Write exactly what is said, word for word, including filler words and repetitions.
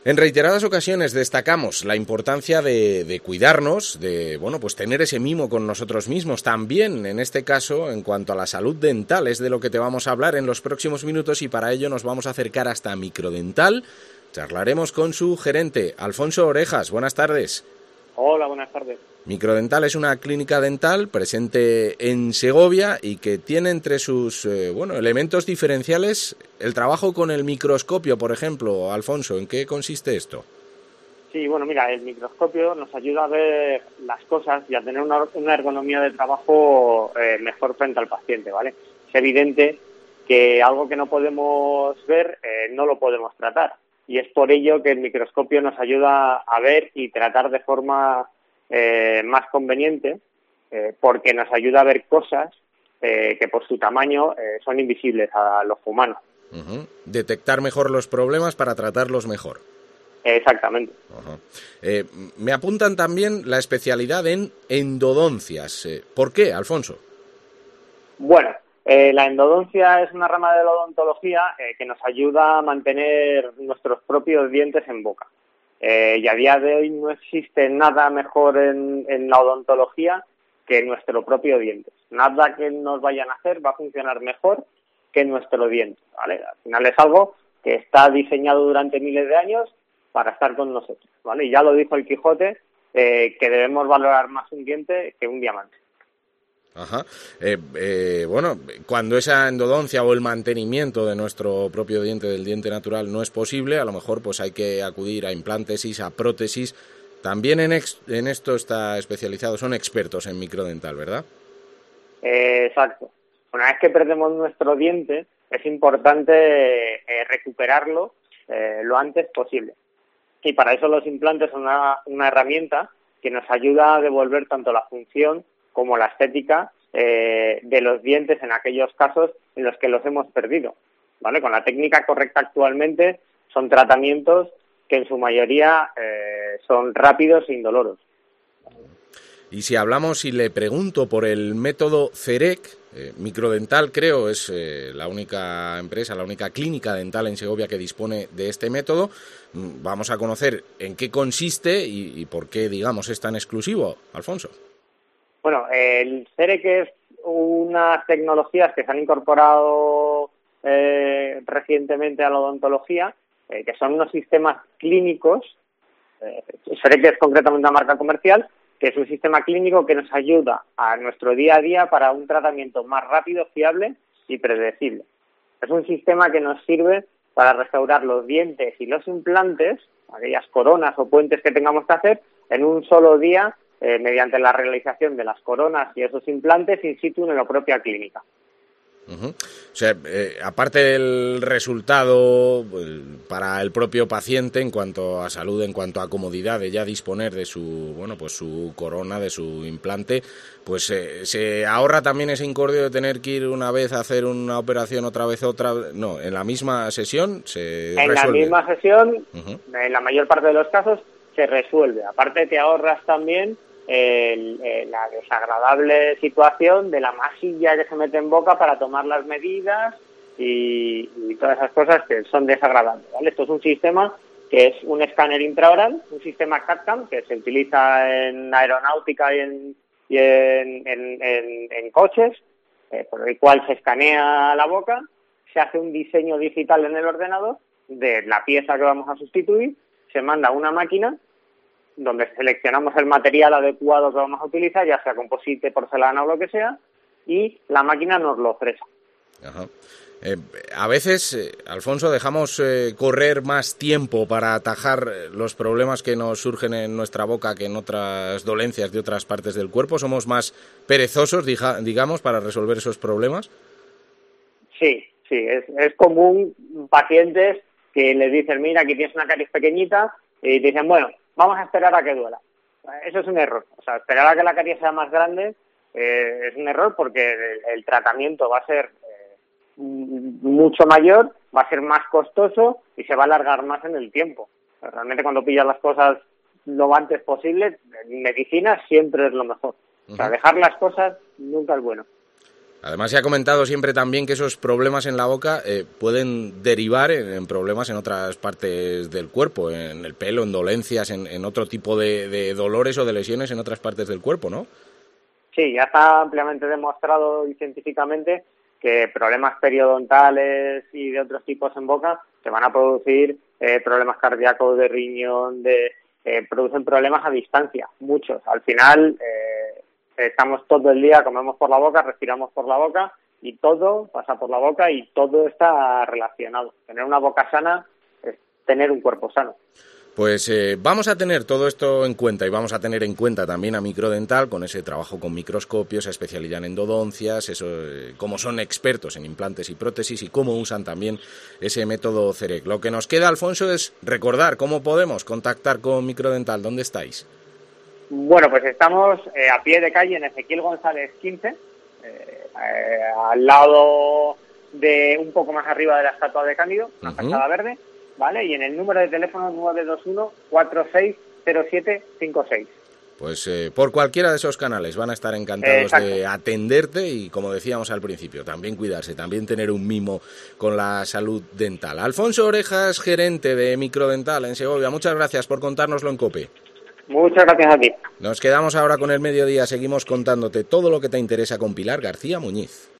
En reiteradas ocasiones destacamos la importancia de, de cuidarnos, de bueno, pues tener ese mimo con nosotros mismos. También, en este caso, en cuanto a la salud dental, es de lo que te vamos a hablar en los próximos minutos y para ello nos vamos a acercar hasta Microdental. Charlaremos con su gerente, Alfonso Orejas. Buenas tardes. Hola, buenas tardes. Microdental es una clínica dental presente en Segovia y que tiene entre sus eh, bueno, elementos diferenciales el trabajo con el microscopio, por ejemplo. Alfonso, ¿en qué consiste esto? Sí, bueno, mira, el microscopio nos ayuda a ver las cosas y a tener una, una ergonomía de trabajo eh, mejor frente al paciente, ¿vale? Es evidente que algo que no podemos ver eh, no lo podemos tratar y es por ello que el microscopio nos ayuda a ver y tratar de forma Eh, más conveniente eh, porque nos ayuda a ver cosas eh, que por su tamaño eh, son invisibles a los humanos. Uh-huh. Detectar mejor los problemas para tratarlos mejor. Exactamente. Uh-huh. Eh, me apuntan también la especialidad en endodoncias. Eh, ¿Por qué, Alfonso? Bueno, eh, la endodoncia es una rama de la odontología eh, que nos ayuda a mantener nuestros propios dientes en boca. Eh, y a día de hoy no existe nada mejor en, en la odontología que nuestro propio diente. Nada que nos vayan a hacer va a funcionar mejor que nuestro diente, ¿vale? Al final es algo que está diseñado durante miles de años para estar con nosotros, ¿vale? Y ya lo dijo el Quijote, eh, que debemos valorar más un diente que un diamante. Ajá. Eh, eh, bueno, cuando esa endodoncia o el mantenimiento de nuestro propio diente, del diente natural, no es posible, a lo mejor pues hay que acudir a implántesis, a prótesis. También en, ex, en esto está especializado, son expertos en microdental, ¿verdad? Eh, exacto. Una vez que perdemos nuestro diente, es importante eh, recuperarlo eh, lo antes posible. Y para eso los implantes son una, una herramienta que nos ayuda a devolver tanto la función como la estética eh, de los dientes en aquellos casos en los que los hemos perdido, ¿vale? Con la técnica correcta actualmente son tratamientos que en su mayoría eh, son rápidos e indoloros. Y si hablamos y le pregunto por el método CEREC, eh, Microdental creo es eh, la única empresa, la única clínica dental en Segovia que dispone de este método, vamos a conocer en qué consiste y, y por qué, digamos, es tan exclusivo, Alfonso. Bueno, el CEREC es unas tecnologías que se han incorporado eh, recientemente a la odontología, eh, que son unos sistemas clínicos. eh, CEREC es concretamente una marca comercial, que es un sistema clínico que nos ayuda a nuestro día a día para un tratamiento más rápido, fiable y predecible. Es un sistema que nos sirve para restaurar los dientes y los implantes, aquellas coronas o puentes que tengamos que hacer, en un solo día, eh, mediante la realización de las coronas y esos implantes in situ en la propia clínica. Uh-huh. O sea, eh, aparte del resultado eh, para el propio paciente en cuanto a salud, en cuanto a comodidad de ya disponer de su, bueno, pues su corona, de su implante, pues eh, se ahorra también ese incordio de tener que ir una vez a hacer una operación, otra vez otra, no, en la misma sesión se en resuelve. En la misma sesión, uh-huh. En la mayor parte de los casos, se resuelve. Aparte te ahorras también El, eh, la desagradable situación de la masilla que se mete en boca para tomar las medidas y, y todas esas cosas que son desagradables, ¿vale? Esto es un sistema que es un escáner intraoral, un sistema C A D C A M que se utiliza en aeronáutica y en, y en, en, en, en coches, eh, por el cual se escanea la boca, se hace un diseño digital en el ordenador de la pieza que vamos a sustituir, se manda a una máquina donde seleccionamos el material adecuado que vamos a utilizar, ya sea composite, porcelana o lo que sea, y la máquina nos lo ofrece. Ajá. Eh, a veces, eh, Alfonso, dejamos eh, correr más tiempo para atajar los problemas que nos surgen en nuestra boca que en otras dolencias de otras partes del cuerpo. ¿Somos más perezosos, dija, digamos, para resolver esos problemas? Sí, sí, es, es común pacientes que les dicen, mira, aquí tienes una caries pequeñita, y te dicen, bueno, vamos a esperar a que duela. Eso es un error. O sea, esperar a que la caries sea más grande eh, es un error porque el, el tratamiento va a ser eh, mucho mayor, va a ser más costoso y se va a alargar más en el tiempo. Realmente cuando pillas las cosas lo antes posible, en medicina siempre es lo mejor. O sea, dejar las cosas nunca es bueno. Además, se ha comentado siempre también que esos problemas en la boca eh, pueden derivar en, en problemas en otras partes del cuerpo, en el pelo, en dolencias, en, en otro tipo de, de dolores o de lesiones en otras partes del cuerpo, ¿no? Sí, ya está ampliamente demostrado y científicamente que problemas periodontales y de otros tipos en boca se van a producir eh, problemas cardíacos, de riñón, de eh, producen problemas a distancia, muchos. Al final eh, estamos todo el día, comemos por la boca, respiramos por la boca y todo pasa por la boca y todo está relacionado. Tener una boca sana es tener un cuerpo sano. Pues eh, vamos a tener todo esto en cuenta y vamos a tener en cuenta también a Microdental con ese trabajo con microscopios, esa especialidad en endodoncias, eso, eh, cómo son expertos en implantes y prótesis y cómo usan también ese método C E R E C. Lo que nos queda, Alfonso, es recordar cómo podemos contactar con Microdental. ¿Dónde estáis? Bueno, pues estamos eh, a pie de calle en Ezequiel González quince, eh, eh, al lado de, un poco más arriba de la estatua de Cándido, una uh-huh. fachada verde, ¿vale? Y en el número de teléfono nueve dos uno, cuatro seis cero siete cinco seis. Pues eh, por cualquiera de esos canales van a estar encantados eh, de atenderte y, como decíamos al principio, también cuidarse, también tener un mimo con la salud dental. Alfonso Orejas, gerente de Microdental en Segovia, muchas gracias por contárnoslo en COPE. Muchas gracias a ti. Nos quedamos ahora con el mediodía, seguimos contándote todo lo que te interesa con Pilar García Muñiz.